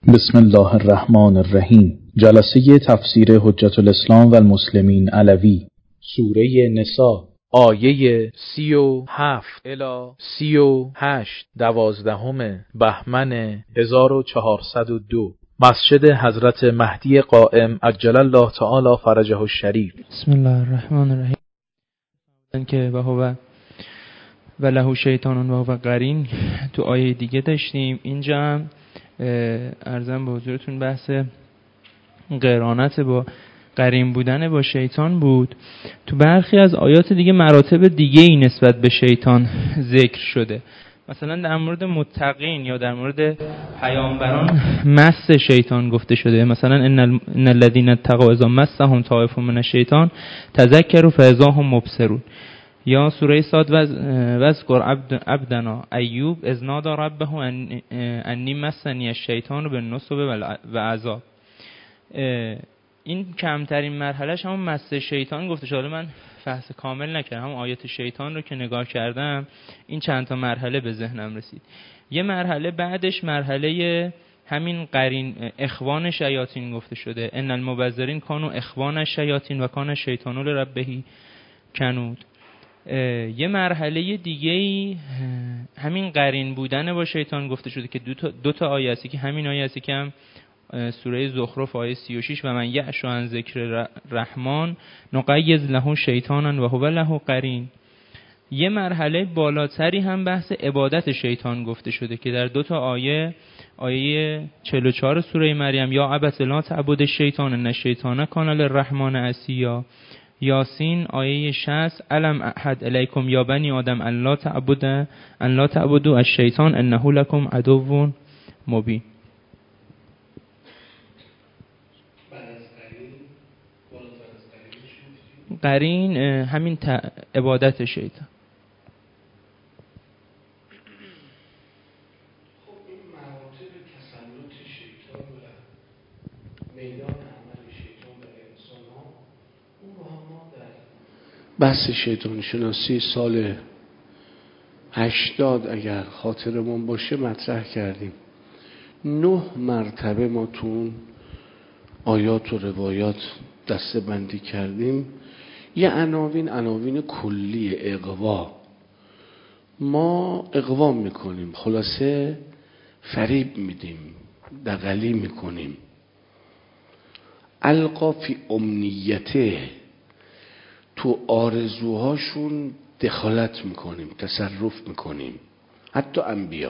بسم الله الرحمن الرحیم. جلسه تفسیر حجت الاسلام و المسلمین علوی، سوره نساء، آیه 37 الی 38، 12 بهمن 1402، مسجد حضرت مهدی قائم عجل الله تعالی فرجه الشریف. بسم الله الرحمن الرحیم. که و له شیطان و هو قرین تو آیه دیگه داشتیم. اینجا هم عرضم به حضورتون بحث قرانت با قرین بودن با شیطان بود. تو برخی از آیات دیگه مراتب دیگه ای نسبت به شیطان ذکر شده. مثلا در مورد متقین یا در مورد پیامبران مس شیطان گفته شده. مثلا ان الذين اتقوا اذا مسهم طائف من الشیطان تذکروا فاذا هم مبصرون. یا سوره صاد وذکر عبدنا ایوب اذ نادى ربه انی مسنی الشیطان بالنصب و عذاب. این کمترین مرحلهش همون مس شیطان گفته شده. من بحث کامل نکردم، هم آیات شیطان رو که نگاه کردم این چند تا مرحله به ذهنم رسید. یه مرحله بعدش مرحله همین قرین اخوان شیاطین گفته شده. ان المبذرین کانوا اخوان الشیاطین و کان الشیطان لربه کنود. یه مرحله دیگه همین قرین بودن با شیطان گفته شده که دو تا آیه هستی که همین آیه هستی که هم سوره زخرف آیه 36 و من یعش عن ذکر رحمان نقیض له شیطانا و هو له قرین. یه مرحله بالاتری هم بحث عبادت شیطان گفته شده که در دو تا آیه 44 سوره مریم یا ابت لا تعبد الشیطان ان الشیطان کان للرحمن عصیا. یاسین آیه 60 الم احد الیکم یا بنی آدم ان لا تعبدوا الشیطان انه لکم عدو مبین. قرین همین عبادت شیطان. خب این مراتب تسلط شیطان و میدان عمل شیطان برای انسان ها، اون رو هم ما در بحث شیطان شناسی سال 80 اگر خاطرمون باشه مطرح کردیم. 9 مرتبه ما تو اون آیات و روایات دسته بندی کردیم. یه عناوین کلی اغوا. ما اغوا میکنیم، خلاصه فریب میدیم، دغلی میکنیم. القا فی امنیته، تو آرزوهاشون دخالت میکنیم، تصرف میکنیم. حتی انبیا،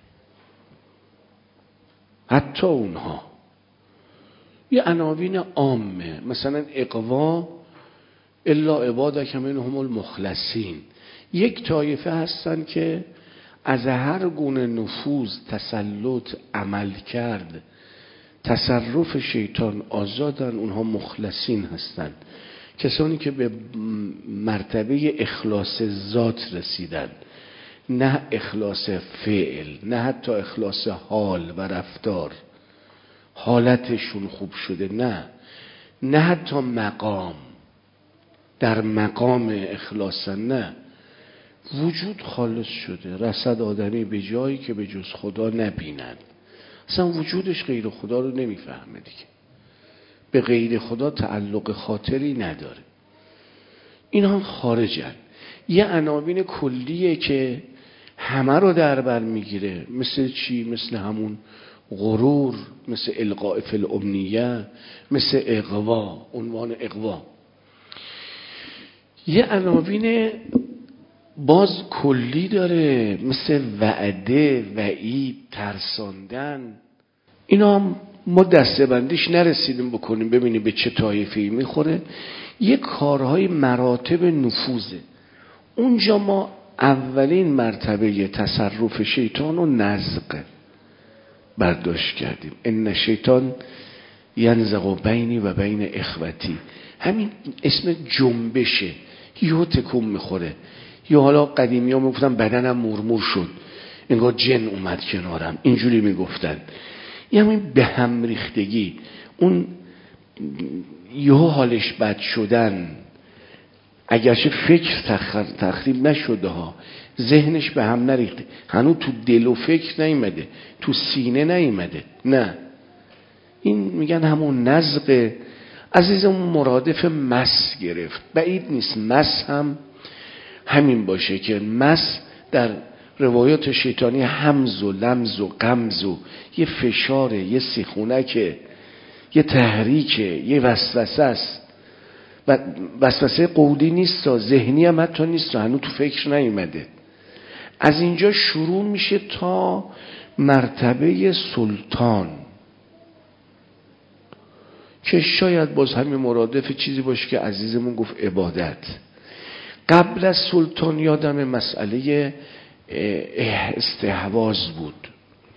حتی اونها. یه عناوین عامه، مثلا اغوا الا عبادک منهم المخلصین. یک طایفه هستن که از هر گونه نفوذ، تسلط، عمل کرد، تصرف شیطان آزادن. اونها مخلصین هستن، کسانی که به مرتبه اخلاص ذات رسیدن، نه اخلاص فعل، نه حتی اخلاص حال و رفتار، حالتشون خوب شده، نه حتی مقام، در مقام اخلاصن، نه، وجود خالص شده. رسد آدمی به جایی که به جز خدا نبیند. اصلا وجودش غیر خدا رو نمیفهمه دیگه، به غیر خدا تعلق خاطری نداره. اینا هم خارجن. یه عناوین کلیه که همه رو در بر میگیره. مثل چی؟ مثل همون غرور، مثل القاء فی الامنیه، مثل اغوا، عنوان اغوا. یه عناوین باز کلی داره، مثل وعده، وعید، ترساندن. اینا هم ما دسته بندیش نرسیدیم بکنیم ببینیم به چه طایفه‌ای میخوره. یه کارهای مراتب نفوذه. اونجا ما اولین مرتبه تصرف شیطان و نزغ برداشت کردیم. ان شیطان ینزغ بینی و بین اخوتی. همین اسم جنبشه، یهو تکون میخوره. یا حالا قدیمی ها میگفتن بدنم مرمور شد، انگار جن اومد کنارم، اینجوری میگفتن. یعنی به هم ریختگی، اون یهو حالش بد شدن، اگرچه فکر تخریب نشده ها، ذهنش به هم نریخته، هنوز تو دل و فکر نیامده، تو سینه نیامده، نه این میگن همون نزغ. عزیزمون مرادف مس گرفت، بعید نیست مس هم همین باشه که مس در روایات شیطانی همز و لمز و غمز و یه فشاره، یه سیخونکه، یه تحریکه، یه وسوسه است. و وسوسه قولی نیست، ذهنی هم حتی نیست، هنوز تو فکر نیومده. از اینجا شروع میشه تا مرتبه سلطان که شاید باز همین مرادف چیزی باشه که عزیزمون گفت عبادت. قبل از سلطان یادم مسئله استحواذ بود.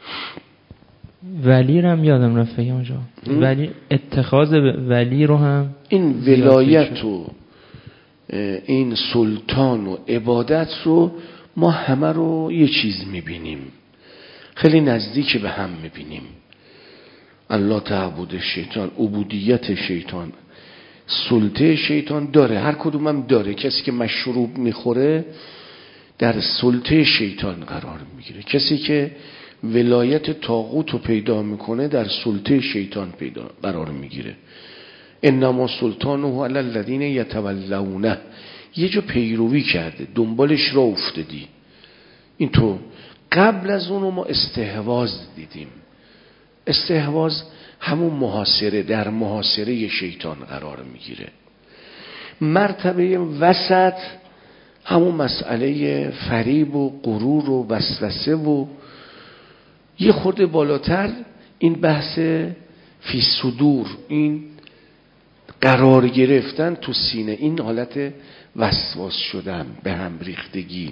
ولی رو هم یادم رفت اونجا، ولی اتخاذ ولی رو هم، این ولایت و این سلطان و عبادت رو ما همه رو یه چیز میبینیم، خیلی نزدیک به هم میبینیم. الله تعبد شیطان، عبودیت شیطان، سلطه شیطان داره، هر کدوم هم داره. کسی که مشروب میخوره در سلطه شیطان قرار میگیره، کسی که ولایت طاغوت رو پیدا میکنه در سلطه شیطان قرار میگیره. انما سلطانه علی الذین یتولونه، یه جا پیروی کرده، دنبالش را افتادی. این تو قبل از اونو ما استحواذ دیدیم. استحواذ همون محاصره، در محاصره شیطان قرار میگیره. مرتبه وسط همون مسئله فریب و غرور و وسوسه و یه خورده بالاتر این بحث فی صدور، این قرار گرفتن تو سینه، این حالت وسواس شدن، به هم ریختگی.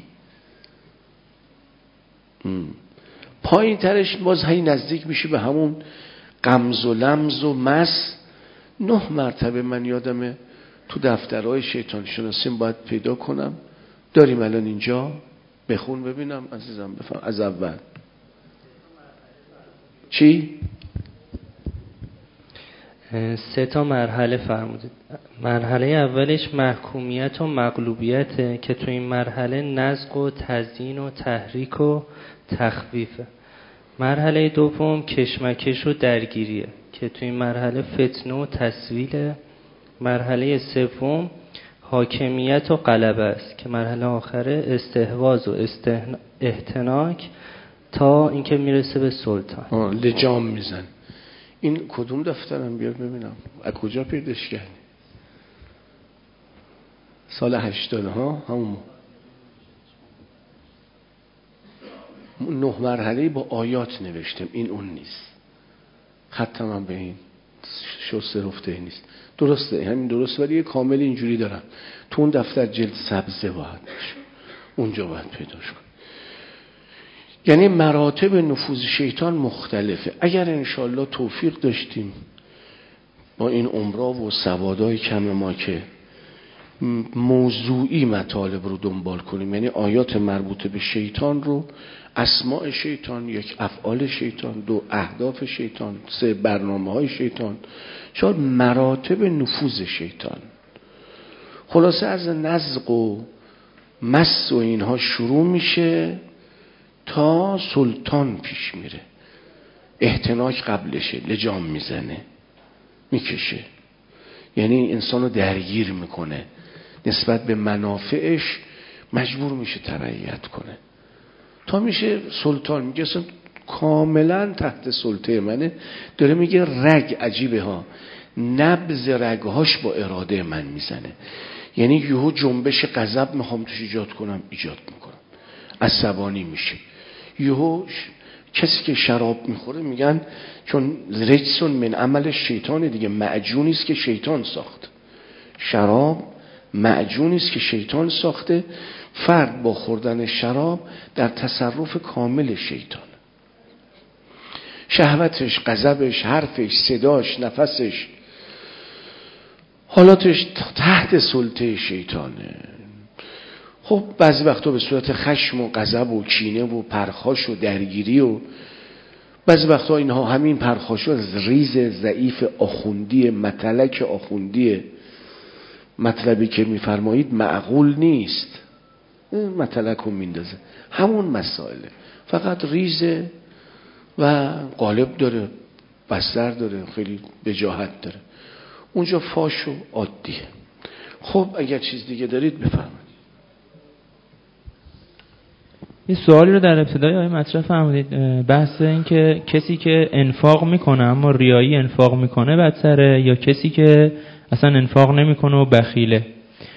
پایین ترش باز هی نزدیک میشه به همون غمز و لمز و مس. 9 مرتبه من یادمه تو دفترهای شیطان شناسیم باید پیدا کنم. داریم الان اینجا، بخون ببینم عزیزم، بفهم از اول. چی؟ 3 مرحله فرمودید. مرحله اولش محکومیت و مغلوبیته که تو این مرحله نزغ و تزیین و تحریک و تخویفه. مرحله دوم کشمکش و درگیریه که تو این مرحله فتنه و تسویله. مرحله سوم حاکمیت و غلبه است که مرحله آخره استحواذ و احتناک تا اینکه میرسه به سلطان. لجام میزن. این کدوم دفترم بیار ببینم از کجا پیداش کردی؟ سال 80 ها همون 9 مرحله با آیات نوشتم. این اون نیست، خطم هم به این شسته رفته نیست. درسته، همین درست، ولی کامل اینجوری دارم. تو اون دفتر جلد سبزه باید باشه، اونجا باید پیداش کن. یعنی مراتب نفوذ شیطان مختلفه. اگر انشالله توفیق داشتیم با این عمرا و سوادای کم ما که موضوعی مطالب رو دنبال کنیم، یعنی آیات مربوطه به شیطان رو، اسماء شیطان، 1 افعال شیطان، 2 اهداف شیطان، 3 برنامه‌های شیطان، 4 مراتب نفوذ شیطان. خلاصه از نزغ و مس و اینها شروع میشه تا سلطان پیش میره. احتناک قبلشه، لجام میزنه، میکشه، یعنی انسانو درگیر میکنه، نسبت به منافعش مجبور میشه تبعیت کنه تا میشه سلطان. میگه اصلا کاملا تحت سلطه منه. داره میگه رگ عجیبه ها، نبض رگهاش با اراده من میزنه. یعنی یهو جنبش غضب میخوام توش ایجاد کنم، ایجاد میکنم، عصبانی میشه. یهو کسی که شراب میخوره میگن چون رجسون من عمل شیطان دیگه، معجونی است که شیطان ساخت. شراب معجونی است که شیطان ساخته. فرد با خوردن شراب در تصرف کامل شیطان. شهوتش، غضبش، حرفش، صداش، نفسش، حالاتش تحت سلطه شیطانه. خب بعضی وقتا به صورت خشم و غضب و کینه و پرخاش و درگیری، و بعضی وقتا اینها همین پرخاشو از ریز ضعیف آخوندی، متلک آخوندی، مطلبی که میفرمایید معقول نیست، متلک رو میندازه، همون مسائله، فقط ریزه و قالب داره. بستر داره، خیلی وجاهت داره. اونجا فاش و عادیه. خب اگر چیز دیگه دارید بفرمایید. یه سوالی رو در ابتدای آیه مطرح فرمودید، بحث این که کسی که انفاق میکنه اما ریایی انفاق میکنه بدتره یا کسی که اصلا انفاق نمیکنه و بخیله.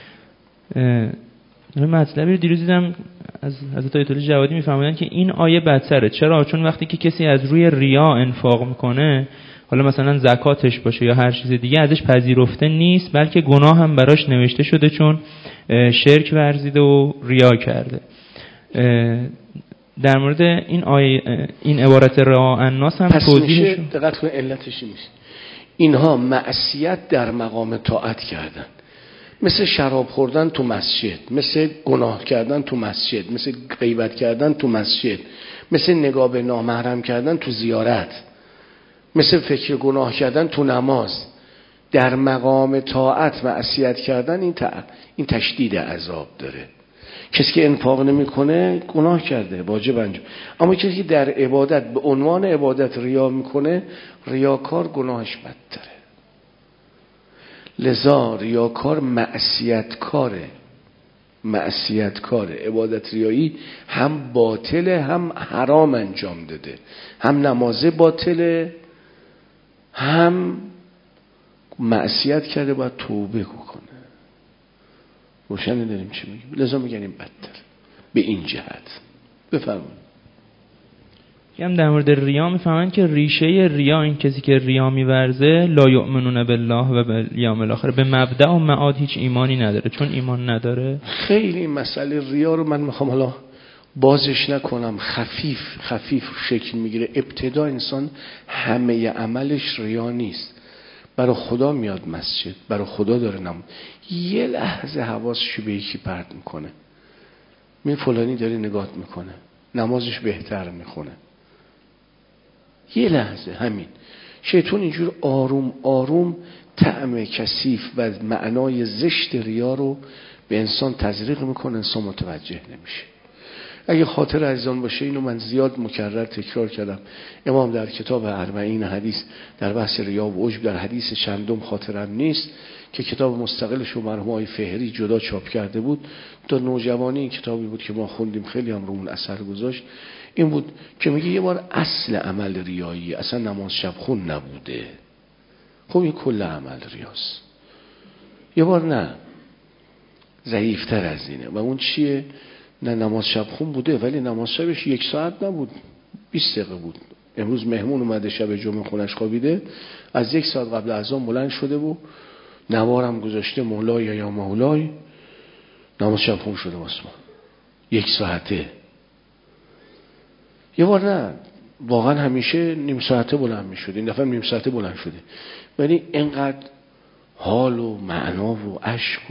مطلبی رو دیروز دیدم از حضرت آیت الله جوادی میفرمایند که این آیه بدتره. چرا؟ چون وقتی که کسی از روی ریا انفاق میکنه، حالا مثلا زکاتش باشه یا هر چیز دیگه، ازش پذیرفته نیست، بلکه گناه هم براش نوشته شده چون شرک ورزیده و ریا کرده. در مورد این آیه، این عبارت رعاء الناس هم توضیحش دقت کنید علتش این میشه. اینها معصیت در مقام طاعت کردن، مثل شراب خوردن تو مسجد، مثل گناه کردن تو مسجد، مثل غیبت کردن تو مسجد، مثل نگاه به نامحرم کردن تو زیارت، مثل فکر گناه کردن تو نماز. در مقام طاعت معصیت کردن این تشدید عذاب داره. کسی که انفاق نمیکنه گناه کرده، واجب انجام. اما کسی که در عبادت به عنوان عبادت ریا میکنه، ریاکار گناهش بدتره. لذا ریاکار معصیتکاره. عبادت ریایی هم باطله هم حرام انجام داده، هم نمازه باطله هم معصیت کرده، باید توبه کنه. روشنی داریم چی میگیم؟ لذا میگن این بدتر به این جهت. بفرمایید. هم در مورد ریا میفهمن که ریشه ریا، این کسی که ریا میورزه، لا یؤمنون بالله و بالیوم الاخر، به مبدأ و معاد هیچ ایمانی نداره. چون ایمان نداره، خیلی مسئله ریا رو من میخوام حالا بازش نکنم، خفیف شکل میگیره. ابتدا انسان همه عملش ریا نیست، برای خدا میاد مسجد، برای خدا داره یه لحظه حواسش به یکی پرت میکنه، می فلانی داره نگاه میکنه، نمازش بهتر میخونه، یه لحظه همین. شیطان اینجور آروم آروم طعم کثیف و معنای زشت ریا رو به انسان تزریق میکنه، انسان متوجه نمیشه. اگه خاطر عزیزان باشه، اینو من زیاد مکرر تکرار کردم. امام در کتاب 40 حدیث در بحث ریا و عجب، در حدیث چندم خاطرم نیست که کتاب مستقلش رو مرحوم آقای فهری جدا چاپ کرده بود، تا نوجوانی این کتابی بود که ما خوندیم، خیلی هم رومون اثر گذاشت. این بود که میگه یه بار اصل عمل ریایی اصلا نماز شب خون نبوده. خب این کل عمل ریاست. یه بار نه، ضعیفتر از اینه. و اون چیه؟ نه نماز شب خون بوده، ولی نماز شبش 1 ساعت نبود، 20 دقیقه بود. امروز مهمون اومده شب جمعه خونش خوابیده، از 1 ساعت قبل اذان بلند شده و نوارم گذاشته مولای یا مولای، نماز شب خون شده واسه ما 1 ساعته. یه بار نه، واقعا همیشه نیم ساعته بلند میشد، این دفعه نیم ساعته بلند شده، ولی اینقدر حال و معنا و اشک و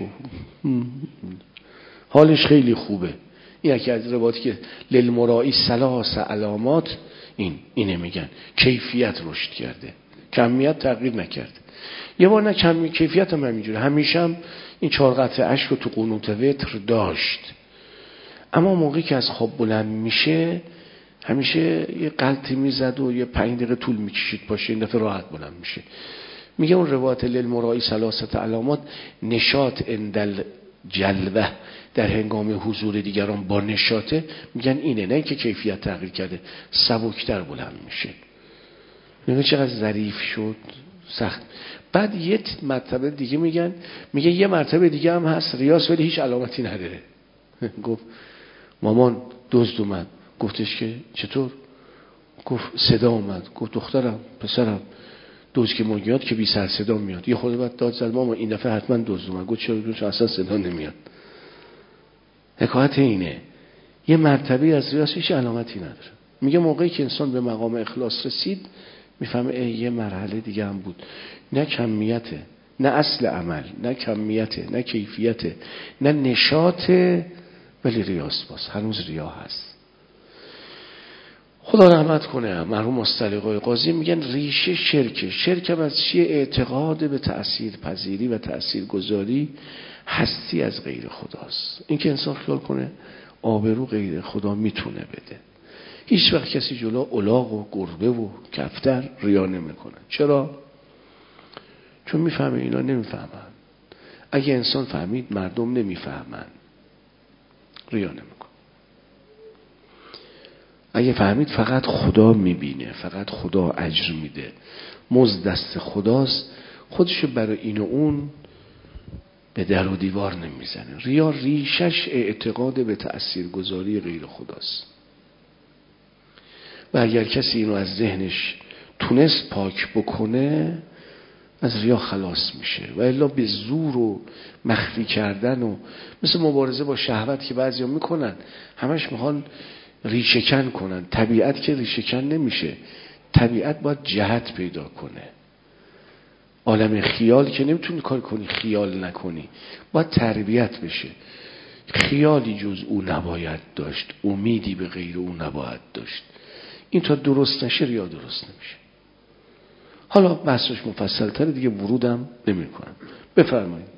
حالش خیلی خوبه. این یکی از روایاتی که للمرائی 3 علامات، اینه میگن کیفیت رشد کرده، کمیت تغییر نکرده. یه بار نه کیفیت هم همینجوره، همیشه هم این 4 قطره اشک رو تو قنوت وتر داشت، اما موقعی که از خواب بلند میشه همیشه یه غلطی میزد و یه 5 دقیقه طول میکشید پاشه، این دفعه راحت بلند میشه. میگه اون روایت للمرائی 3 علامات، نشاط اندل جلوه، در هنگام حضور دیگران با نشاطه، میگن اینه، نه که کیفیت تغییر کرده، سبکتر بلند میشه. میگه چقدر ظریف شد، سخت. بعد یه مرتبه دیگه میگه یه مرتبه دیگه هم هست ریاض، ولی هیچ علامتی نداره. گفت مامان دزد اومد، گفتش که چطور؟ گفت صدا اومد. گفت دخترم پسرم، دزد که میاد که بی سر صدا میاد. یه خورده بعد داد زد مامان این دفعه حتما دزد اومد. گفت چرا؟ اصلا صدا نمیاد. حکایت اینه، یه مرتبه از ریاض هیچ علامتی نداره. میگه موقعی که انسان به مقام اخلاص رسید میفهمه یه مرحله دیگه هم بود، نه کمیته، نه اصل عمل، نه کمیته، نه کیفیته، نه نشاطه، ولی ریاست. باز هنوز ریا هست. خدا رحمت کنه مرحوم مستلیقای قاضی میگن ریشه شرک هم از چیه؟ اعتقاد به تأثیر پذیری و تأثیر گذاری هستی از غیر خداست. این که انسان خیال کنه آبرو غیر خدا میتونه بده، هیچ وقت کسی جلو الاغ و گربه و کفتر ریا نمیکنه. چرا؟ چون میفهمه اینا نمیفهمن. اگه انسان فهمید مردم نمیفهمن، ریا نمیکنه. اگه فهمید فقط خدا میبینه، فقط خدا اجر میده، مزد دست خداست، خودشو برای این و اون به در و دیوار نمیزنه. ریا ریشش اعتقاد به تأثیرگذاری غیر خداست و اگر کسی اینو از ذهنش تونست پاک بکنه از ریا خلاص میشه. و الا به زور و مخفی کردن و مثل مبارزه با شهوت که بعضیا میکنن، همش میخوان ریشه‌کن کنن. طبیعت که ریشه‌کن نمیشه، طبیعت باید جهت پیدا کنه. عالم خیال که نمیتونی کار کنی خیال نکنی، باید تربیت بشه. خیالی جز او نباید داشت، امیدی به غیر او نباید داشت. این تا درست نشه ریا درست نمیشه. حالا بحثش مفصل تره دیگه، ورودم نمی کنم. بفرمایید.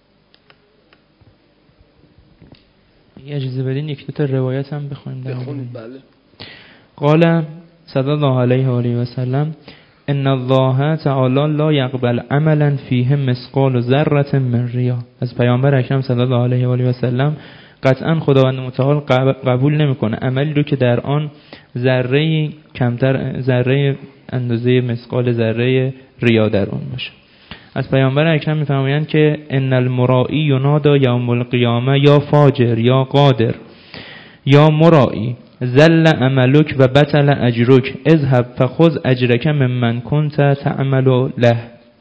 یه اجازه بدین یک دو تا روایت هم بخونیم. بخونید. بله. قال صلی الله علیه و آله و سلم ان الله تعالی لا یقبل عملا فیه مثقال ذره من ریا. از پیامبر اکرم صلی الله علیه و آله و سلم قطعا خداوند متعال قبول نمیکنه عملی رو که در آن ذره کمتر، ذره اندازه مثقال ذره ریا در اون باشه. از پیامبر اکرم میفرمایند که ان المرائی ینادی یوم القیامه یا فاجر یا قادر یا مرائی زل عملک و بطل اجرک اذهب فخذ اجرک ممن کنت تعمل له.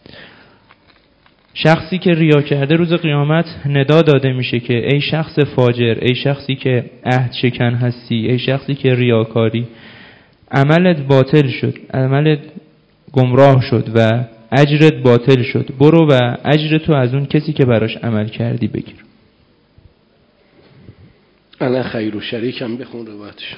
شخصی که ریا کرده روز قیامت ندا داده میشه که ای شخص فاجر، ای شخصی که عهد شکن هستی، ای شخصی که ریاکاری، عملت باطل شد، عملت گمراه شد و اجرت باطل شد، برو و اجرتو از اون کسی که براش عمل کردی بگیر. انا خیر و شریکم بخون روایتش.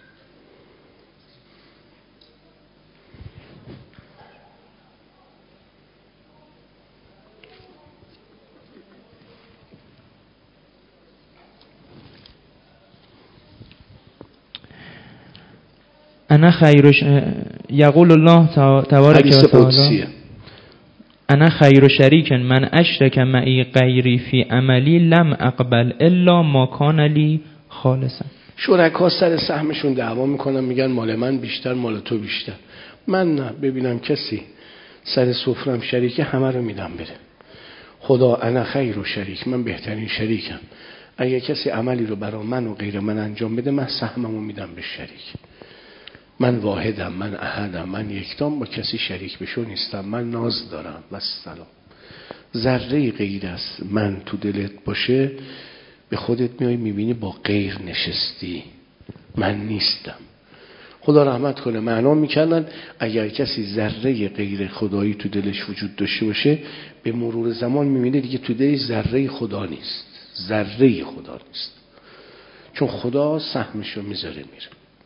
انا خیر یقول الله تبارک و تعالی انا خیر شریک من اشرک معی غیری فی عملی لم اقبل الا ما کان لی خالصا. شرکا سر سهمشون دعوا میکنن، میگن مال من بیشتر، مال تو بیشتر. من نه، ببینم کسی سر سفرم شریکه همه رو میدم بره. خدا انا خیر و شریک، من بهترین شریکم. اگه کسی عملی رو برای من و غیر من انجام بده، من سهممو میدم به شریک. من واحدم، من احدم، من یکتام، با کسی شریک بشو نیستم. من ناز دارم و سلام. ذره غیر است من تو دلت باشه، به خودت میای میبینی با غیر نشستی، من نیستم. خدا رحمت کنه، معنا میکردن اگر کسی ذره غیر خدایی تو دلش وجود داشته باشه، به مرور زمان میبینه دیگه تو دلش ذره خدا نیست، ذره خدا نیست، چون خدا سهمشو میذاره میره.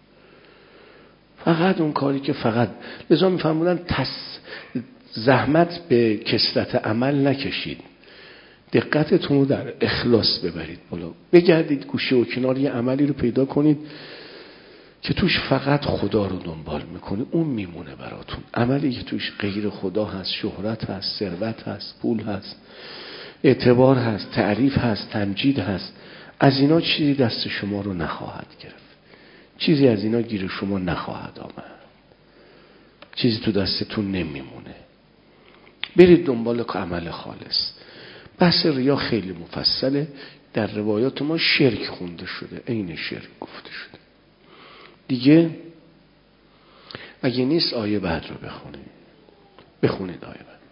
فقط اون کاری که فقط لذا میفهمونن زحمت به کثرت عمل نکشید، دقتتون رو در اخلاص ببرید بالا. بگردید گوشه و کنار یه عملی رو پیدا کنید که توش فقط خدا رو دنبال میکنه، اون میمونه براتون. عملی که توش غیر خدا هست، شهرت هست، ثروت هست، پول هست، اعتبار هست، تعریف هست، تمجید هست، از اینا چیزی دست شما رو نخواهد گرفت، چیزی از اینا گیر شما نخواهد آمد، چیزی تو دستتون نمیمونه. برید دنبال عمل خالص. بحث ریا خیلی مفصله، در روایات ما شرک خونده شده، عین شرک گفته شده. دیگه اگه نیست آیه بعد رو بخونید آیه بعد.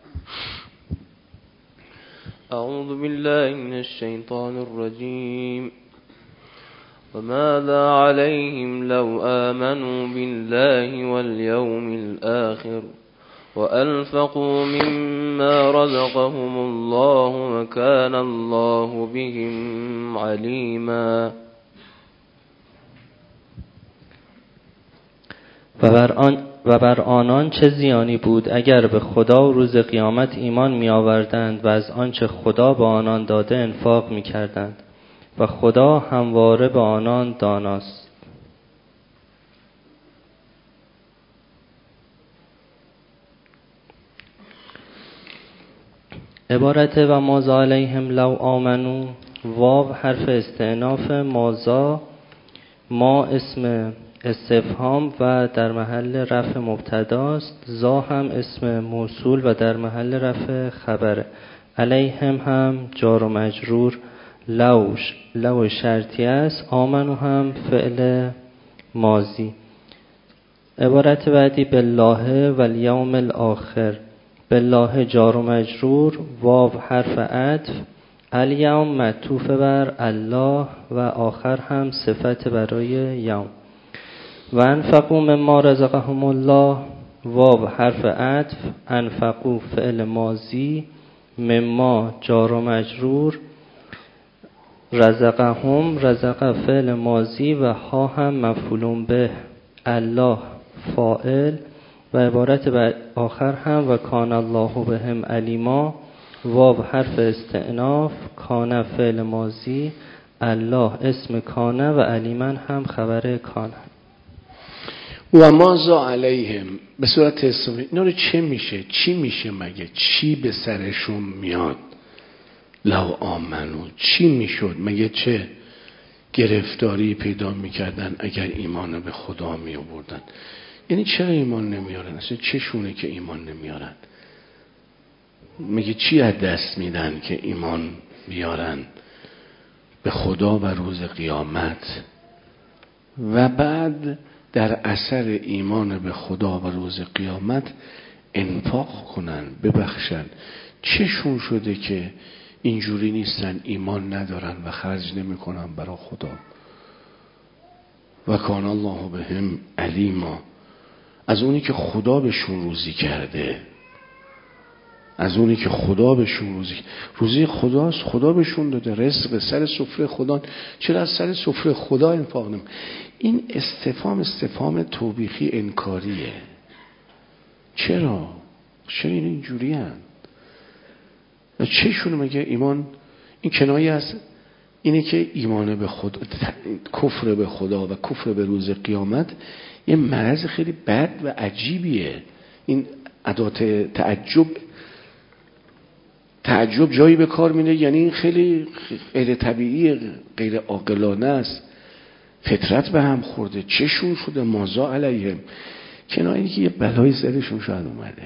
اعوذ بالله من الشیطان الرجیم وماذا عليهم لو آمنوا بالله واليوم الآخر وأنفقوا مما رزقهم الله وكان الله بهم عليما. و بر آنان چه زیانی بود اگر به خدا و روز قیامت ایمان می آوردند و از آنچه خدا به آنان داده انفاق می کردند و خدا همواره به آنان داناست. عبارت و مازا علیهم لو آمنو، واو حرف استئناف، مازا ما اسم استفهام و در محل رفع مبتداست، زا هم اسم موصول و در محل رفع خبره، علیهم هم جار و مجرور، لو شرطی است، آمنو هم فعل ماضی. عبارت بعدی بالله و الیوم الاخر، بالله جار و مجرور، واو حرف عطف، الیوم معطوف بر الله و آخر هم صفت برای یوم. و انفقوا مما رزقهم الله، واو حرف عطف، انفقوا فعل ماضی، مما جار و مجرور، رزقهم رزق فعل ماضی و ها هم مفعول به، الله فاعل. و عبارت بعد آخر هم و کان الله بهم علیما، واو حرف استئناف، کان فعل ماضی، الله اسم کان و علیمن هم خبر کان. و مازا علیهم به صورت استفهامی، اینا رو چه میشه؟ چی میشه مگه؟ چی به سرشون میاد؟ لو آمنو چی میشد مگه؟ چه گرفتاری پیدا میکردن اگر ایمان به خدا می آوردن؟ یعنی چرا ایمان نمیارن؟ اصلا چه شونه که ایمان نمیارن؟ مگه چی از دست میدن که ایمان بیارن به خدا و روز قیامت و بعد در اثر ایمان به خدا و روز قیامت انفاق کنن، ببخشن؟ چشون شده که اینجوری نیستن، ایمان ندارن و خرج نمی کنن برای خدا؟ و کان الله بهم علیما، از اونی که خدا بهشون روزی کرده، از اونی که خدا بهشون روزی خداست، خدا بهشون داده، رزق سر سفره خدا، چرا از سر سفره خدا انفاق نمی؟ این استفهام توبیخی انکاریه. چرا این اینجوری هن؟ چشون مگه ایمان؟ این کنایه از اینه که ایمان به خدا، کفر به خدا و کفر به روز قیامت یه مرض خیلی بد و عجیبیه. این ادات تعجب جایی به کار میره، یعنی این خیلی غیر طبیعی، غیر عاقلانه است، فطرت به هم خورده. چشون شده مازا علیهم، کنایه که یه بلای سرشون شاید اومده.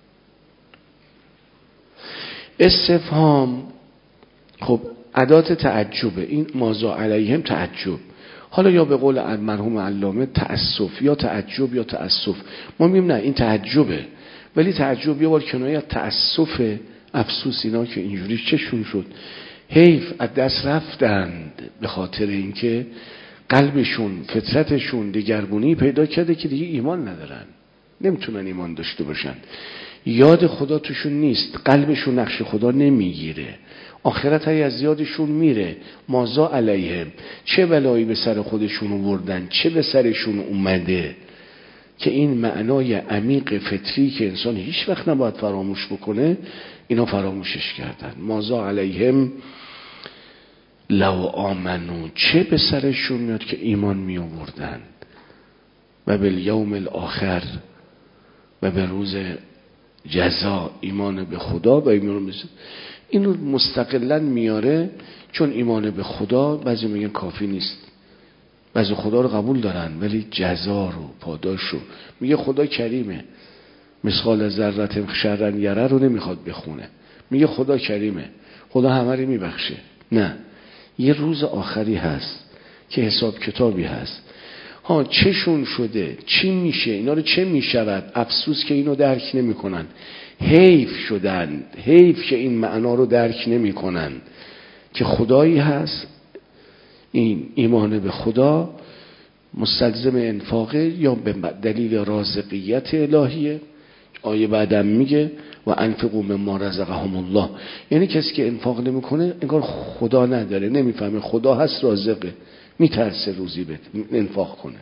استفهام خب ادات تعجبه، این مازا علیهم تعجب. حالا یا به قول مرحوم علامه تأسف، یا تعجب یا تأسف. ما میگیم نه این تعجبه، ولی تعجب یه بار کنایه تأسف، افسوس اینا که اینجوری چشون شد، حیف از دست رفتند، به خاطر اینکه قلبشون فطرتشون دگرگونی پیدا کرده که دیگه ایمان ندارن، نمیتونن ایمان داشته باشن، یاد خدا توشون نیست، قلبشون نقش خدا نمیگیره، آخرت های از یادشون میره. مازا علیهم، چه بلایی به سر خودشون آوردن، چه به سرشون اومده که این معنای عمیق فطری که انسان هیچ وقت نباید فراموش بکنه، اینا فراموشش کردن. مازا علیهم لو آمنو، چه به سرشون میاد که ایمان می آوردن و بالیوم الاخر و به روز جزا، ایمان به خدا و ایمان به اینو مستقلا میاره، چون ایمان به خدا بعضی میگن کافی نیست، بعضی خدا رو قبول دارن ولی جزا رو، پاداش رو، میگه خدا کریمه، مثقال ذره شرا یره رو نمیخواد بخونه، میگه خدا کریمه، خدا همه رو میبخشه. نه، یه روز آخری هست که حساب کتابی هست. ها چشون شده، چی میشه اینا رو، چه میشود؟ افسوس که اینو درک نمیکنن، حیف شدن، حیف که این معنا رو درک نمیکنن که خدایی هست. این ایمان به خدا مستلزم انفاقه یا به دلیل رازقیت الهیه. آیه بعدم میگه و انفقوا مما رزقهم الله، یعنی کسی که انفاق نمیکنه انگار خدا نداره، نمیفهمه خدا هست رازقه، میترسه روزی بده انفاق کنه.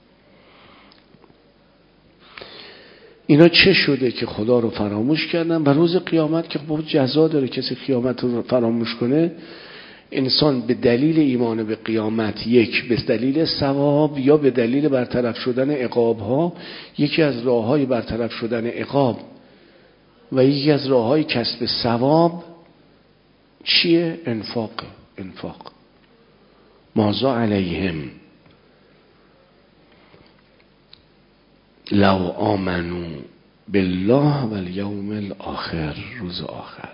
اینا چه شده که خدا رو فراموش کردن و روز قیامت که خب جزا داره، کسی قیامت رو فراموش کنه، انسان به دلیل ایمان به قیامت، یک به دلیل ثواب یا به دلیل برطرف شدن عقاب ها، یکی از راههای برطرف شدن عقاب و یکی از راههای کسب ثواب چیه؟ انفاق. ماذا علیهم لو آمنو بالله و الیوم الاخر، روز آخر،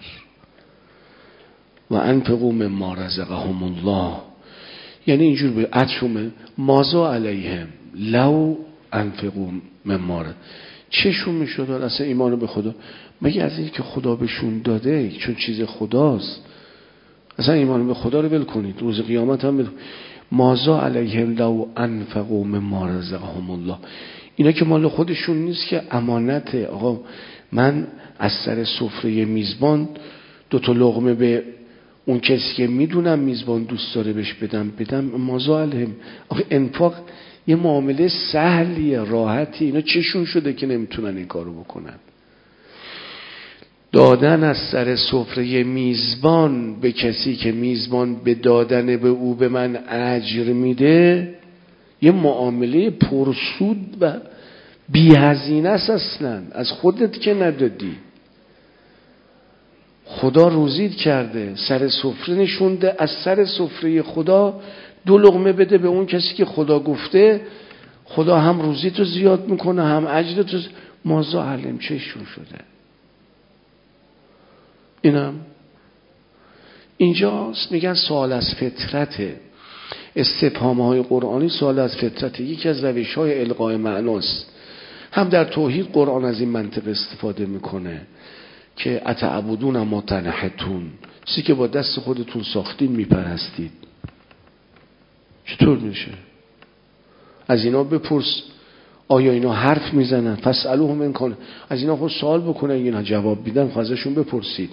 و انفقوا مما رزقهم الله. یعنی اینجور به عطشون ماذا علیهم لو انفقوا مما، چشون میشد اصلا ایمانو به خدا، مگه از این که خدا بهشون داده چون چیز خداست اصلا ایمانو به خدا رو ول کنید، روز قیامت هم ماذا علیهم لو انفقوا مما رزقهم الله. اینا که مال خودشون نیست که امانته. آقا من از سر سفره میزبان 2 لقمه به اون کسی که میدونم میزبان دوست داره بهش بدم. ماذا علیهم. آخه انفاق یه معامله سهلیه، راحتی. اینا چشون شده که نمیتونن این کارو بکنن؟ دادن از سر سفره میزبان به کسی که میزبان به دادن به او به من اجر میده یه معامله پرسود و بی هزینه است. اصلا از خودت که ندادی، خدا روزید کرده، سر سفره نشونده، از سر سفره خدا 2 لقمه بده به اون کسی که خدا گفته. خدا هم روزیتو زیاد میکنه هم اجرتو. ماذا علم چشون شده. اینم اینجاست میگن سوال از فطرته. استفهام‌های قرآنی سوال از فطرته. یکی از روش‌های القای معناست. هم در توحید قرآن از این منطق استفاده میکنه که اتعبدون ما تنحتون، چیزی که با دست خودتون ساختین میپرستید. چطور میشه؟ از اینا بپرس آیا اینا حرف میزنن؟ فاسألوهم ان کان، از اینا خود سوال بکنن، اینا جواب میدن، خود ازشون بپرسید.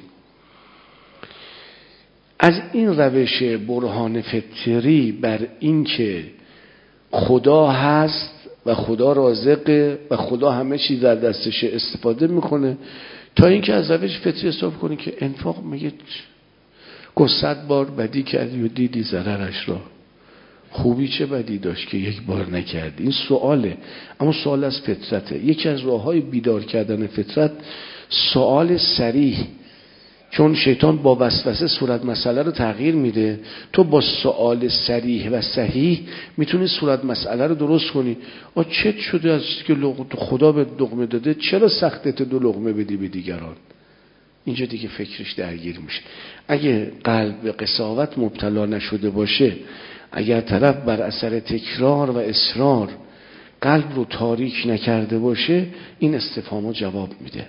از این روش برهان فطری بر این که خدا هست و خدا رازقه و خدا همه چیز در دستشه استفاده میکنه، تا اینکه از روش فطری استفاده کنه که انفاق میگه گفت 100 بار بدی کردی و دیدی ضررش را، خوبی چه بدی داشت که 1 بار نکردی. این سواله، اما سوال از فطرته. یکی از راههای بیدار کردن فطرت سوال صریح، چون شیطان با وسوسه صورت مسئله رو تغییر میده. تو با سوال صریح و صحیح میتونی صورت مسئله رو درست کنی. چه شده از که خدا به لقمه داده، چرا سختت 2 لقمه بدی به دیگران؟ اینجا دیگه فکرش درگیر میشه. اگه قلب به قساوت مبتلا نشده باشه، اگر طرف بر اثر تکرار و اصرار قلب رو تاریک نکرده باشه، این استفهامو جواب میده.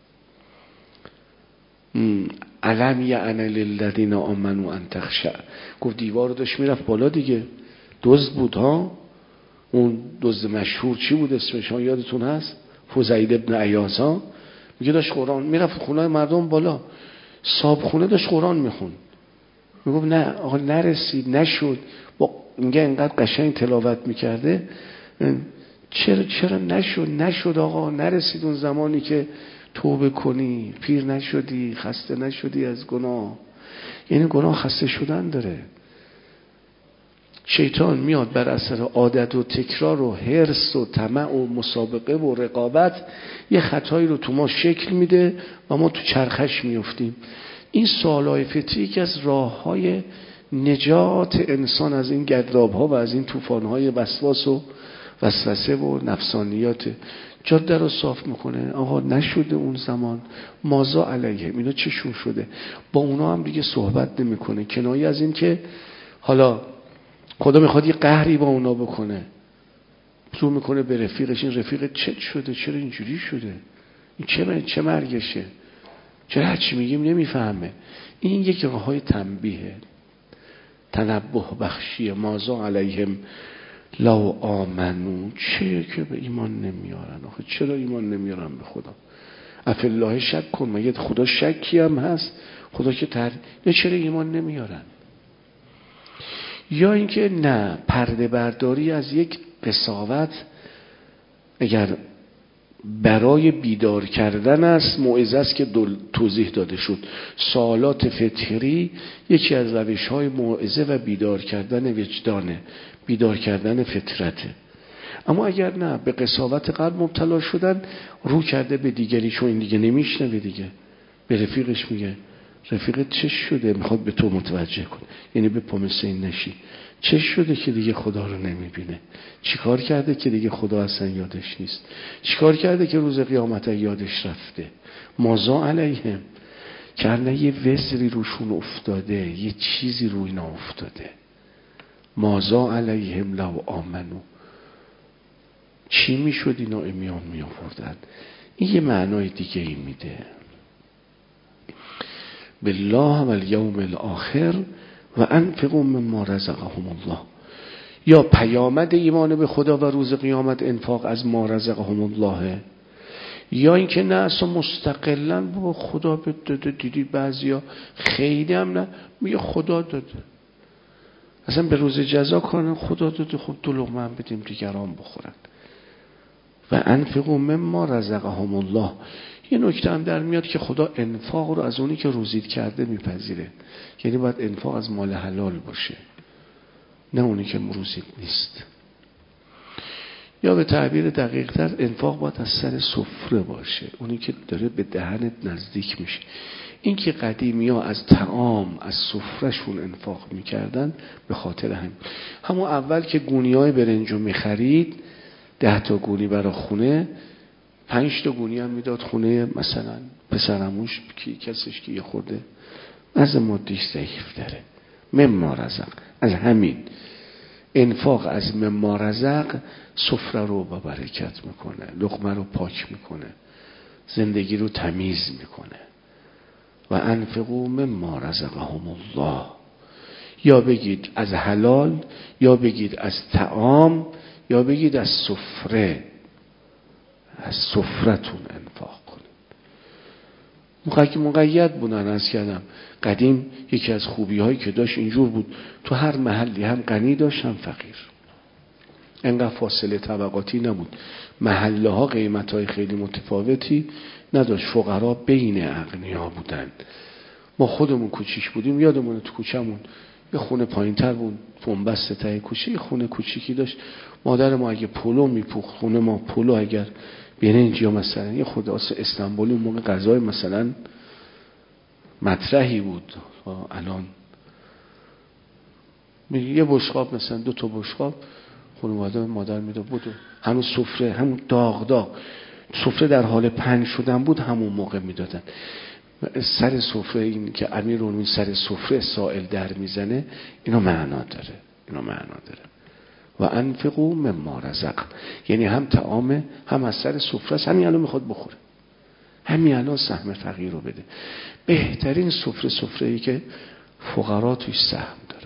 علم یعن للذین آمنوا ان تخشع. گفت دیوار رو داشت میرفت بالا دیگه، دزد بود ها. اون دزد مشهور چی بود اسمش ها یادتون هست؟ فضیل ابن عیاض ها. میگه داشت قرآن میرفت خونه مردم بالا، صاحب خونه داشت قرآن میخوند. میگفت نه آقا نرسید نشد. میگه انقدر قشنگ تلاوت میکرده، چرا نشد آقا، نرسید اون زمانی که توبه کنی، پیر نشدی، خسته نشدی از گناه. یعنی گناه خسته شدن داره. شیطان میاد بر اثر عادت و تکرار و حرص و طمع و مسابقه و رقابت یه خطایی رو تو ما شکل میده و ما تو چرخش میفتیم. این سوالای فطری که از راههای نجات انسان از این گرداب‌ها و از این طوفان‌های وسواس و وسوسه و نفسانیات جاده رو صاف میکنه. آقا نشده اون زمان، ماذا علیهم، اینا چشون شده. با اونا هم دیگه صحبت نمیکنه، کنایه از این که حالا خدا میخواد یه قهری با اونا بکنه، تو میکنه به رفیقش، این رفیق چه شده، چرا اینجوری شده، این چه مرگشه، چرا هرچی میگیم نمیفهمه. این یک راههای تنبیه، تنبه بخشیه. ماذا علیهم لو آمنو، چه که به ایمان نمیارن. آخه چرا ایمان نمیارن به خدا؟ افی الله شک کن، مگه خدا شکی هم هست؟ خدا که یا چرا ایمان نمیارن؟ یا اینکه نه، پرده برداری از یک قساوت اگر برای بیدار کردن است، موعظه است که توضیح داده شد. سوالات فطری یکی از روش‌های موعظه و بیدار کردن وجدانه، بیدار کردن فطرته. اما اگر نه، به قساوت قلب مبتلا شدن، رو کرده به دیگری، چون این دیگه نمیشنوه دیگه، به رفیقش میگه رفیقت چه شده میخواد به تو متوجه کنه، یعنی به پا مثل این نشی. چه شده که دیگه خدا رو نمیبینه؟ چیکار کرده که دیگه خدا اصلا یادش نیست؟ چیکار کرده که روز قیامت یادش رفته؟ مازا علیهم، کرنه یه وزری روشون افتاده، یه چیزی روی اینا افتاده. مازا علیهم لو آمنو، چی میشد اینا ایمان می آوردن؟ این یه معنای دیگه ای میده. بالله و الیوم الاخر و انفقوا مما رزقهم الله، یا پیامد ایمان به خدا و روز قیامت انفاق از ما رزقهم الله، یا اینکه نه اصلا مستقلا با خدا داده. دیدی بعضیا خیلی هم نه میگه خدا داده، اصلا به روز جزا کنن خدا داده، خب 2 لقمه هم بدیم دیگران بخورن. و انفقوا مما رزقهم الله، یه نکته هم در میاد که خدا انفاق رو از اونی که روزید کرده میپذیره، یعنی باید انفاق از مال حلال باشه، نه اونی که روزید نیست. یا به تعبیر دقیق تر انفاق باید از سر سفره باشه، اونی که داره به دهنت نزدیک میشه. این که قدیمی ها از طعام از سفرهشون انفاق میکردن به خاطر همون اول که گونی های برنجو میخرید 10 تا گونی برای خونه، 5 تا گونی هم میداد خونه مثلا پسرموش کسش که یه خورده از مادیش ضعیف داره. مما رزق، از همین انفاق از مما رزق سفره رو با برکت میکنه، لقمه رو پاک میکنه، زندگی رو تمیز میکنه. و انفقوا مما رزقهم الله، یا بگید از حلال، یا بگید از طعام، یا بگید از سفره، از سفرتون انفاق کنید. مقید بودن. از کردم قدیم یکی از خوبی هایی که داشت اینجور بود، تو هر محلی هم غنی داشت هم فقیر، انقدر فاصله طبقاتی نبود، محله ها قیمت های خیلی متفاوتی نداشت، فقرا بین اغنیا بودن. ما خودمون کوچیک بودیم، یادمونه تو کوچمون یه خونه پایین تر بود، بنبست ته کوچه یه خونه کوچیکی داشت. مادر ما اگه پلو میپخت، خونه ما پلو اگر برنج یا مثلا یه خود استانبولی موقع غذای مثلا مطرحی بود، الان یه بشقاب مثلا 2 تا بشقاب خانواده مادر میداد بود. هنوز سفره همون داغ سفره در حال پهن شدن بود، همون موقع میدادن. سر سفره، این که امیرالمومنین سر سفره سائل در میزنه، اینا معنا داره. و انفقوا مما رزق، یعنی هم طعام هم از سر سفره است، همین الان میخواد بخوره، همین الان سهم فقیر رو بده. بهترین سفره‌ای که فقرا توش سهم داره،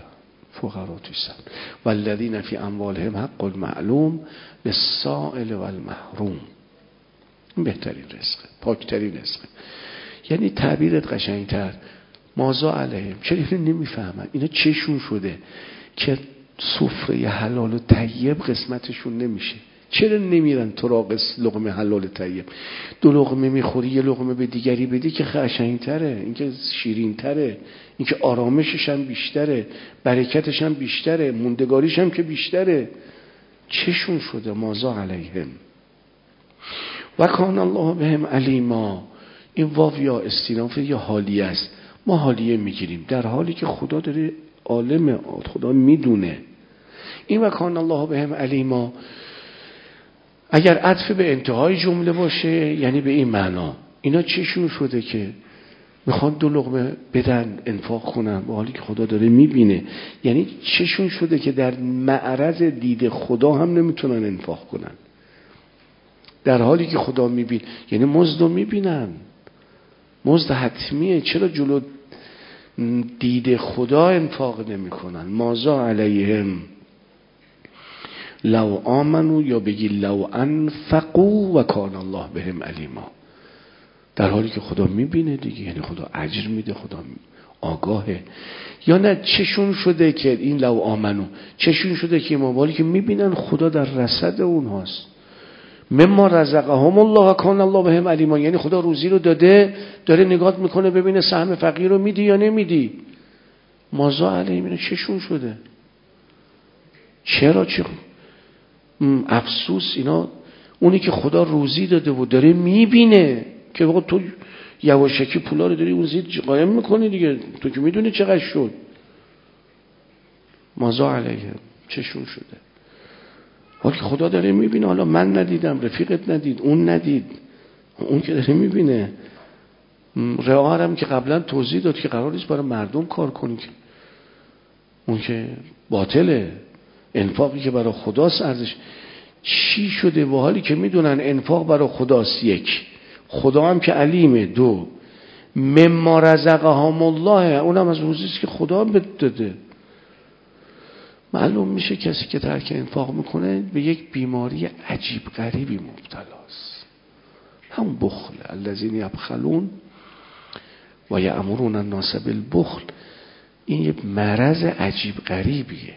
والذین فی اموالهم حق المعلوم للسائل والمحروم. این بهترین رزقه، پاکترین رزقه. یعنی تعبیرت قشنگتر، مازا علیهم. چرا اینو نمیفهمن؟ اینا چشون شده که سفره حلال و طیب قسمتشون نمیشه؟ چرا نمیرن تو لقمه حلال و طیب؟ 2 لقمه میخوری، یه لقمه به دیگری بدی که قشنگتره، این که شیرینتره، این که آرامشش هم بیشتره، برکتش هم بیشتره، موندگاریش هم که بیشتره. چشون شده مازا علیهم. و کان الله بهم علیما. این واو یا استیناف یا حالیه است، ما حالیه میگیریم در حالی که خدا داره عالم، خدا میدونه. این و کان الله بهم علیما اگر عطف به انتهای جمله باشه یعنی به این معنا، اینا چشون شده که میخوان 2 لقمه بدن انفاق کنن با حالی که خدا داره میبینه. یعنی چشون شده که در معرض دید خدا هم نمیتونن انفاق کنن، در حالی که خدا میبین. یعنی مزد رو میبینن، مزد حتمیه، چرا جلو دید خدا انفاق نمی کنن؟ مازا علیهم لو آمنو، یا بگی لو انفقوا و کان الله بهم علیما، در حالی که خدا میبینه دیگه، یعنی خدا اجر میده، خدا آگاهه. یا نه چشون شده که این لو آمنو، چشون شده که موالی که میبینن خدا در رصد اونهاست. مما رزقهم الله و کان الله بهم علیما، یعنی خدا روزی رو داده، داره نگاه میکنه ببینه سهم فقیر رو میدی یا نمیدی. مازا علیهم، اینو چشون شده. چرا افسوس اینا، اونی که خدا روزی داده و داره میبینه که تو یواشکی پولا رو داری اون زیر قایم میکنی دیگه، تو که میدونی چقدر شد. مازا علیه چشون شده. حالا خدا داره میبینه، حالا من ندیدم، رفیقت ندید، اون ندید، اون که داره میبینه. رعا هم که قبلا توضیح داد که قرار نیست برای مردم کار کنی، که اون که باطله. انفاقی که برای خداست ارزش چی شده؟ و حالی که میدونن انفاق برای خداست، یک، خدا هم که علیمه، دو، مما رزقهم الله، اونم از روزیست که خدا هم داده. معلوم میشه کسی که ترک انفاق میکنه به یک بیماری عجیب غریبی مبتلاست، همون بخل. الذین یبخلون و یأمرون الناس بالبخل، این یک مرض عجیب غریبیه.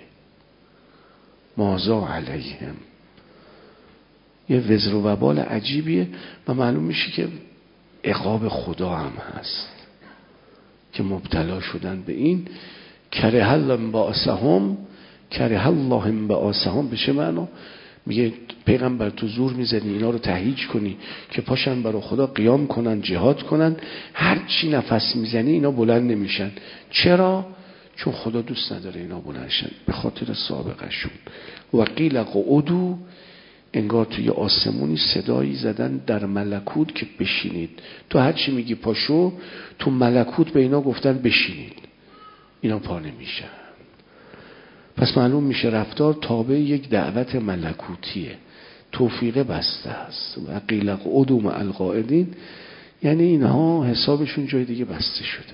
مازا علیهم، یه وزر و وبال عجیبیه و معلوم میشه که عقاب خدا هم هست که مبتلا شدن به این. کره الله انبعاثهم، کره الله انبعاثهم بشه معنا میگه پیغمبر تو زور میزنی اینا رو تهییج کنی که پاشن برای خدا قیام کنن، جهاد کنن، هر چی نفس میزنی اینا بلند نمیشن. چرا؟ چون خدا دوست نداره اینا بلند شن، به خاطر سابقه شون. و قیل قعودو، انگار توی آسمونی صدایی زدن در ملکوت که بشینید. تو هر چی میگی پاشو، تو ملکوت به اینا گفتن بشینید، اینا پا نمیشن. پس معلوم میشه رفتار تابع یک دعوت ملکوتیه، توفیق بسته است. و قیل قعودوا مع القاعدین، یعنی اینها حسابشون جای دیگه بسته شده.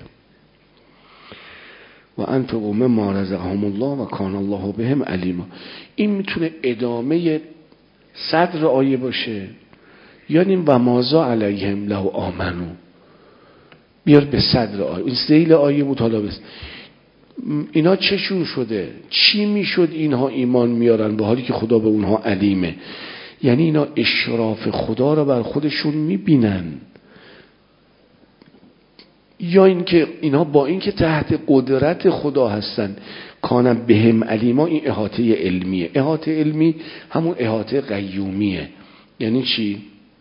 و انفقوا مما رزقهم الله و کان الله بهم علیما. این میتونه ادامه صدر آیه باشه، یعنی و مازا علیهم لو آمنو، بیار به صدر آیه. این ذیل آیه بود. حالا بس اینا چشون شده؟ چی میشد اینها ایمان میارن به حالی که خدا به اونها علیمه؟ یعنی اینا اشراف خدا رو بر خودشون میبینن، یا اینکه اینا با اینکه تحت قدرت خدا هستن کانم بهم علیما. این احاطه علمیه. احاطه علمی همون احاطه قیومیه. یعنی چی؟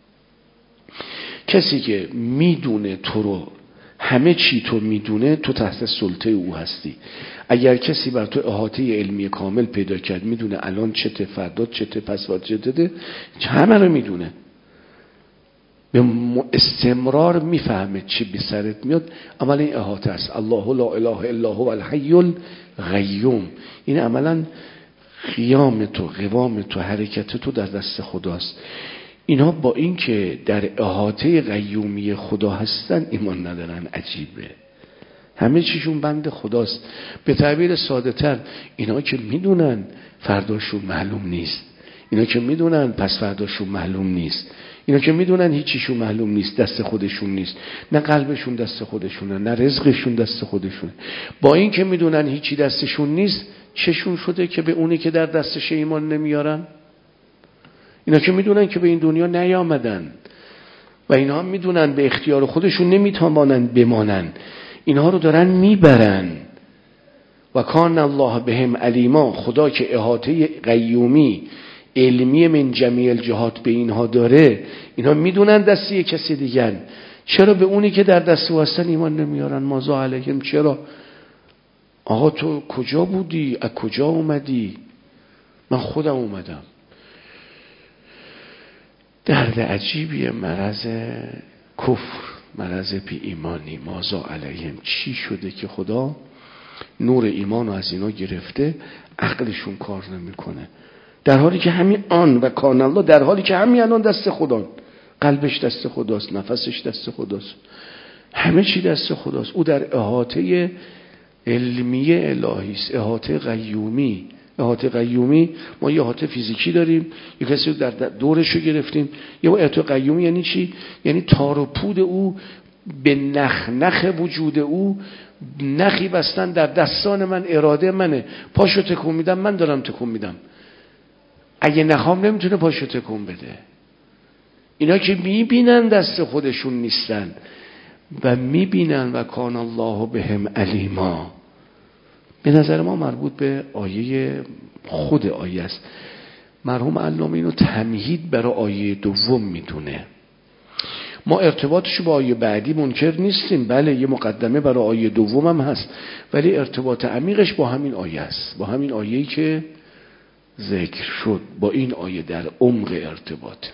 کسی که میدونه تو رو، همه چی تو میدونه، تو تحت سلطه او هستی. اگر کسی بر تو احاطه علمی کامل پیدا کرد، میدونه الان چته، فردا چته، پس فردا چته، همه رو میدونه، به استمرار میفهمه چی به سرت میاد. عملا این احاطه است. الله لا اله الا هو الحی القیوم. این عملا قیام تو، قوام تو، حرکت تو در دست خداست. اینا با این که در احاطه قیومی خدا هستن ایمان ندارن. عجیبه، همه چیشون بند خداست. به تعبیر ساده تر، اینا که میدونن فرداشون معلوم نیست، اینا که میدونن پس فرداشون معلوم نیست، اینا که میدونن هیچیشون معلوم نیست، دست خودشون نیست، نه قلبشون دست خودشونه، نه رزقشون دست خودشونه. با این که میدونن هیچی دستشون نیست، چشون شده که به اونی که در دستش ایمان نمیارن؟ اینا که میدونن که به این دنیا نیامدن و اینا هم میدونن به اختیار خودشون نمیتوانن بمانن، اینها رو دارن میبرن. و کان الله بهم علیما، خدا که احاطه قیومی علمی من جمیع الجهات به اینها داره، اینها میدونن دستی کسی دیگر. چرا به اونی که در دست او هستن ایمان نمیارن؟ مازا علیهم. چرا؟ آقا تو کجا بودی؟ از کجا اومدی؟ من خودم اومدم. درد عجیبیه، مرض کفر، مرض بی ایمانی. مازا علیهم، چی شده که خدا نور ایمان رو از اینا گرفته، عقلشون کار نمیکنه، در حالی که همین آن و کان الله، در حالی که همین الان دست خدا، قلبش دست خداست، نفسش دست خداست، همه چی دست خداست. او در احاطه علمیه الهی است، احاطه قیومی. احاطه قیومی، ما یه احاطه فیزیکی داریم، یه کسی در دورشو گرفتیم. یه احاطه قیومی یعنی چی؟ یعنی تار و پود او به نخ وجود او نخی بستن در دستان من، اراده منه، پاشو تکون میدم، من دارم تکون میدم. اگه نخوام نمیتونه پاشو تکون بده. اینا که میبینن دست خودشون نیستن و میبینن و کان الله بهم علیما. به نظر ما مربوط به آیه، خود آیه است. مرحوم علامه اینو تمهید برای آیه دوم میدونه. ما ارتباطش با آیه بعدی منکر نیستیم، بله یه مقدمه برای آیه دوم هم هست، ولی ارتباط عمیقش با همین آیه است، با همین آیه‌ای که ذکر شد، با این آیه در عمق ارتباط.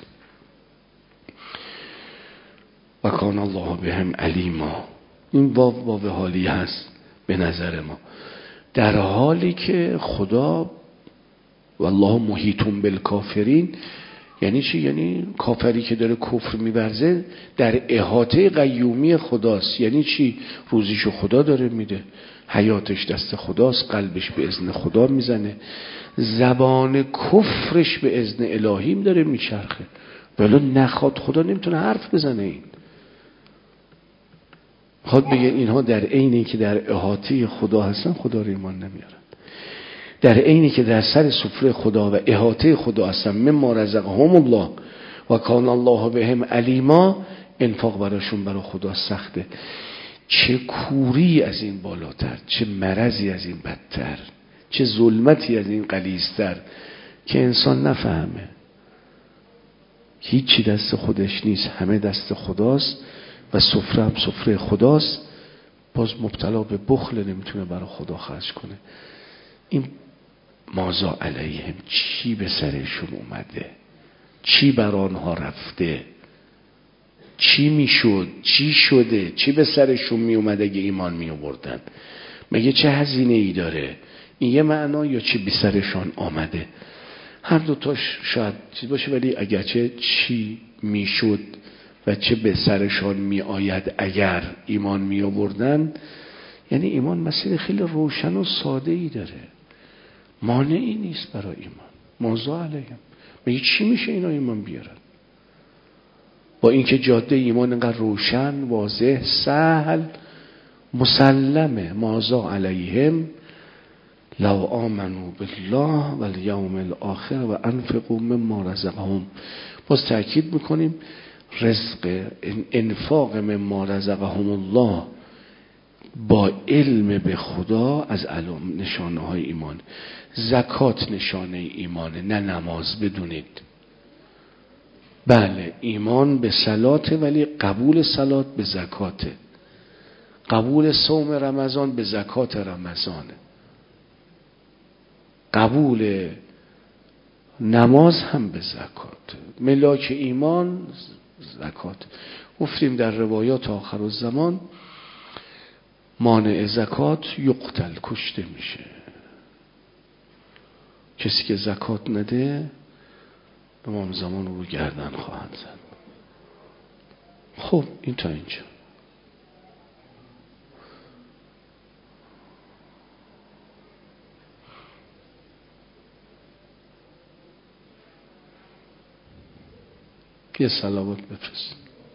و کان الله بهم علیما، این واو حالی هست به نظر ما، در حالی که خدا والله محیط بالکافرین. یعنی چی؟ یعنی کافری که داره کفر می‌ورزه در احاطه قیومی خداست. یعنی چی؟ روزیشو خدا داره میده، حیاتش دست خداست، قلبش به اذن خدا میزنه، زبان کفرش به اذن الهیم داره میچرخه، ولی نخواد خدا نمیتونه حرف بزنه. این خود بگه اینها در عینی که در احاطه خدا هستن خدا رو ایمان نمیارن، در عینی که در سر سفره خدا و احاطه خدا هستن، مما رزقهم الله و کان الله بهم علیما، انفاق براشون برای خدا سخته. چه کوری از این بالاتر، چه مرضی از این بدتر، چه ظلمتی از این غلیظتر که انسان نفهمه هیچی دست خودش نیست، همه دست خداست و سفره هم سفره خداست، باز مبتلا به بخل، نمیتونه برای خدا خرج کنه. این مازا علیهم، چی به سرشون اومده، چی بر آنها رفته، چی میشد، چی شده، چی به سرشون میومده اگه ایمان میآوردن، مگه چه هزینه ای داره؟ این یه معنا، یا چی به سرشان آمده. هر دوتاش شاید چیز باشه، ولی اگرچه چی میشد و چه به سرشان می آید اگر ایمان می آوردن، یعنی ایمان مسیر خیلی روشن و ساده ای داره، مانعی نیست برای ایمان. موضوع علیهم، میگه چی میشه اینا ایمان بیارن؟ با اینکه جاده ایمان انقدر روشن، واضح، سهل، مسلمه. موضوع علیهم لو آمنوا بالله و الیوم الاخر و انفقوا مما رزقهم. باز تأکید میکنیم رزق، انفاق مما رزقهم الله با علم به خدا از علائم نشانه های ایمان. زکات نشانه ایمانه، نه نماز، بدونید. بله ایمان به صلاته، ولی قبول صلات به زکاته، قبول صوم رمضان به زکات رمضانه، قبول نماز هم به زکات. ملاک ایمان زکات. گفتیم در روایات آخر الزمان مانع زکات یقتل، کشته میشه. کسی که زکات نده امام زمان رو گردن خواهند زد. خب این تا اینجا. یه صلوات بفرست.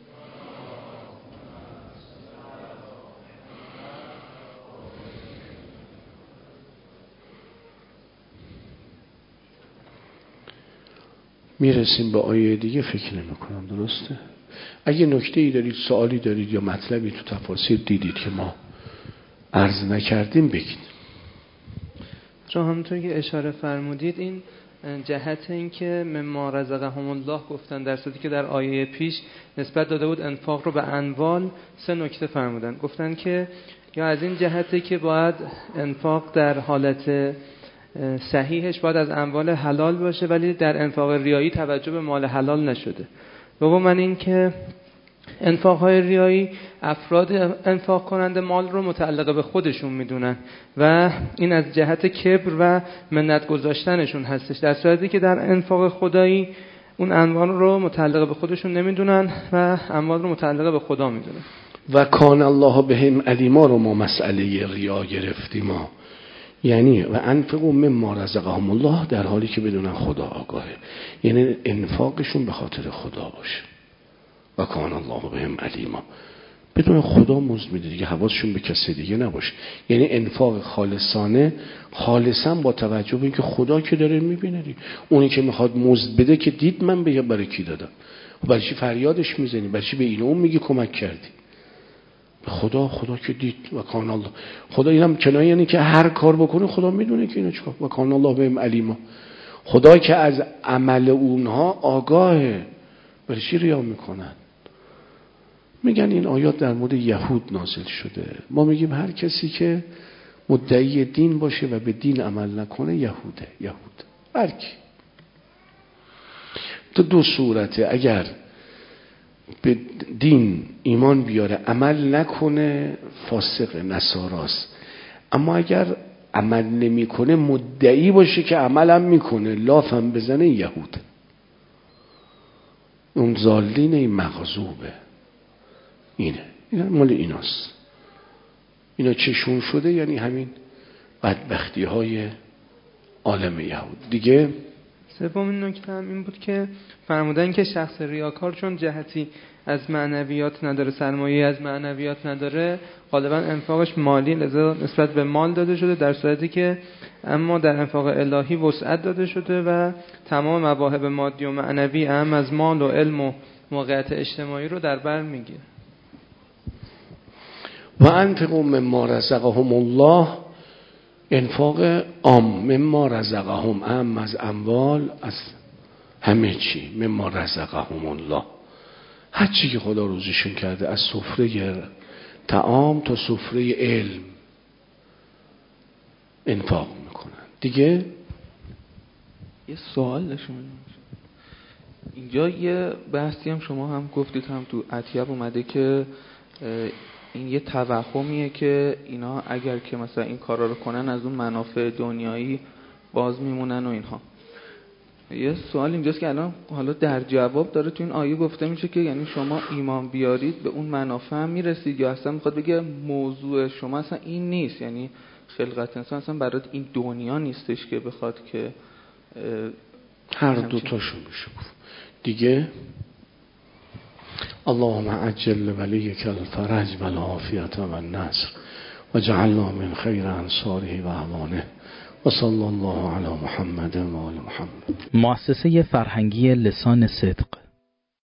میرسیم به آیه دیگه، فکر نمی کنم، درسته؟ اگه نکته ای دارید، سوالی دارید یا مطلبی تو تفاسیر دیدید که ما عرض نکردیم بگید. چون همونطور که اشاره فرمودید این جهت این که مما رزقهم الله گفتن، در صورتی که در آیه پیش نسبت داده بود انفاق رو به اموال، سه نکته فرمودن. گفتن که یا از این جهته که باید انفاق در حالت صحیحش باید از اموال حلال باشه، ولی در انفاق ریایی توجه به مال حلال نشده. دوم این که انفاق‌های ریایی افراد انفاق کننده مال رو متعلق به خودشون میدونن و این از جهت کبر و منت گذاشتنشون هستش، در صورتی که در انفاق خدایی اون اموال رو متعلق به خودشون نمیدونن و اموال رو متعلق به خدا میدونن. و کان الله بهم علیما رو ما مسئله ریا گرفتیم ما، یعنی و انفقوا مما رزقهم الله، در حالی که بدونن خدا آگاهه، یعنی انفاقشون به خاطر خدا باشه. و کان الله بهم علیما، بدون خدا مزد میده دیگه، حواسشون به کسی دیگه نباشه. یعنی انفاق خالصانه، خالصا با توجه به اینکه خدا که داره میبینه دیگه. اونی که میخواد مزد بده که دید من به برای کی دادم، برای چی فریادش میزنی، برای چی به این اون میگی کمک کردی؟ خدا که دید. و کان الله، خدا اینم کنایه، یعنی که هر کار بکنه خدا میدونه که اینو چیکار. و کان الله بهم علیما، خدا که از عمل اونها آگاهه، برای چی ریا میکنن؟ میگن این آیات در مورد یهود نازل شده. ما میگیم هر کسی که مدعی دین باشه و به دین عمل نکنه یهود. هر کی. تو دو صورته، اگر به دین ایمان بیاره عمل نکنه فاسق نصاراست، اما اگر عمل نمیکنه مدعی باشه که عملم میکنه لافم بزنه یهود. اون ضالین این مغضوبه. اینه مال ایناست. اینا چشون شده، یعنی همین بدبختی های عالم یهود دیگه. سومین نکته هم این بود که فرمودن که شخص ریاکار چون جهتی از معنویات نداره، سرمایه از معنویات نداره، غالبا انفاقش مالی، لذا نسبت به مال داده شده، در صورتی که اما در انفاق الهی وسعت داده شده و تمام مواهب مادی و معنوی اهم از مال و علم و موقعیت اجتماعی رو در بر میگیره. و انفقوا مما رزقهم الله، انفاق عام، مما رزقهم، اهم از اموال، از همه چی، مما رزقهم الله، هر چی که خدا روزیشون کرده، از سفره طعام تا سفره علم انفاق میکنن. دیگه یه سوال داشتم اینجا، یه بحثی هم شما هم گفتید، هم تو عتیب اومده که این یه توهمیه که اینا اگر که مثلا این کارا رو کنن از اون منافع دنیایی باز میمونن و اینها. یه سوال اینجاست که الان حالا در جواب داره تو این آیه گفته میشه که یعنی شما ایمان بیارید به اون منافع هم میرسید، یا اصلا میخواد بگه موضوع شما اصلا این نیست، یعنی خلقت انسان اصلا برای این دنیا نیستش که بخواد که هر دوتاشو میشه دیگه. اللهم عجل ولیک الفرج و العافیت و النصر و جعلنا من خیر انصاره و اعوانه و صلی الله علی محمد و آل محمد. مؤسسه فرهنگی لسان صدق